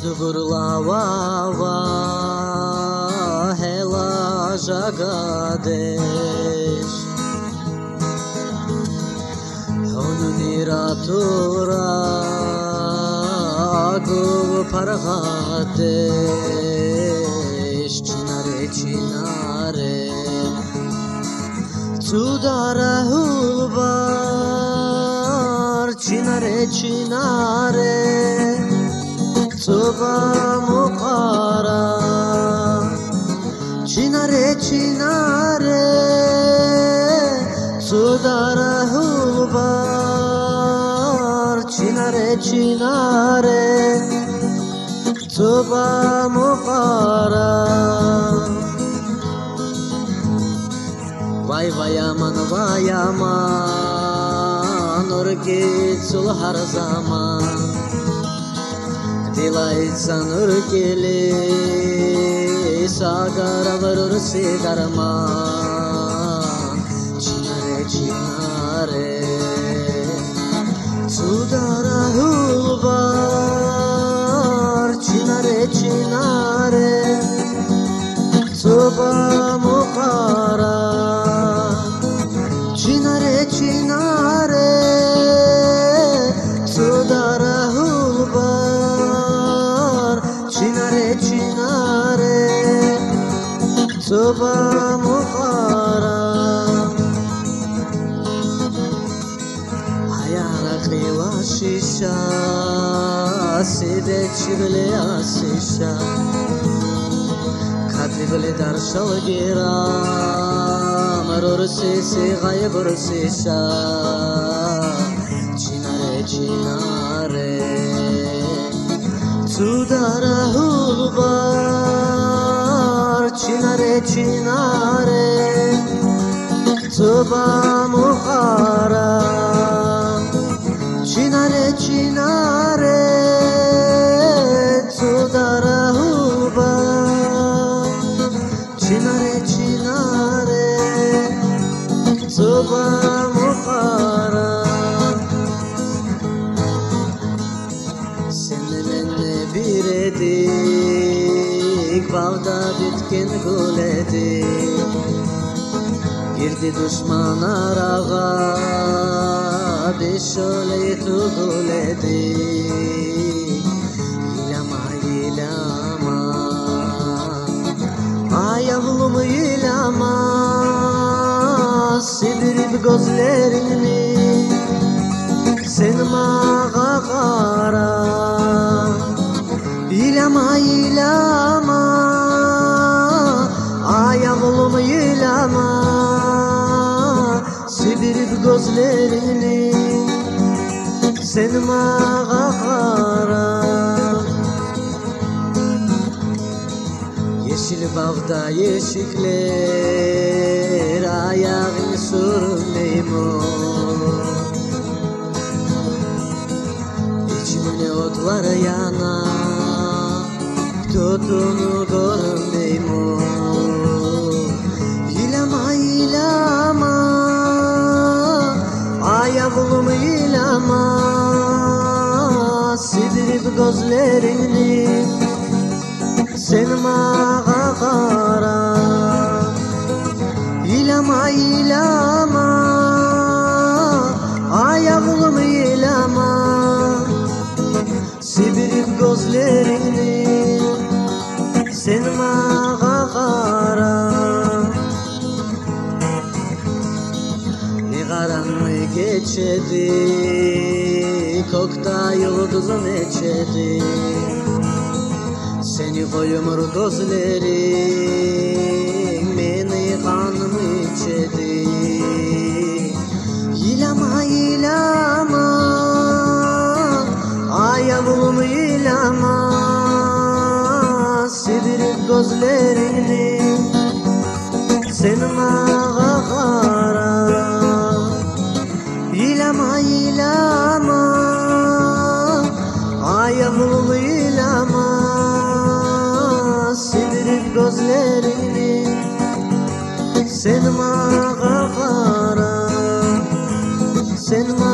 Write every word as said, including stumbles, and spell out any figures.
burlava hela jagadesh honuniratura go paragadesh chinare chinare Sudara hulbar chinare chinare Tuba muqara chinare chinare Sudara hulbar chinare chinare Tuba muqara Vay vay aman vay aman Urgitsul har zaman Dilaysan urgili Sagara varur sigarman Chinare chinare Sudara hulbar Chinare chinare Tuba muqara Chinare chinare Sudara hulbar Chinare chinare Tuba muqara Hayana kliwa shisha Side chivle asisha Katibli darshal gira Marur sisi gayabur sisha Chinare chinare Sudara hulbar Chinare chinare Tuba muqara Chinare chinare Sudara hulbar Chinare chinare Tuba muqara Seninle bir edik Bağda bitkin gül edik Girdi düşman arağa Biz şöyle tugul edik İlama ilama Ay yavrum ilama Sidirip gözlerini Sen mağa qara İlama ilama Ay yavrum ilama Sidirip gözlerini Sen mağa qara Yeşil bağda yeşikler Ayağın sürmeymiş İçimde otlar yana Tutunu görmeymiş İlama ilama Ay yavrum ilama Sidirip gözlerini Sen mağa qara İlama ilama Ay yavrum ilama Sidirip gözlerini Sen mağa qara Ne karanlık geçedi Kokta yıldızın içedi Seni koyumur gözlerin Beni kanım içedi İlama ilama Ay yavrum ilama Sidirip gözlerini Sen mağa qara İlama ilama Ay yavrum ilama Sidirip gözlerini Sen mağa qara Sen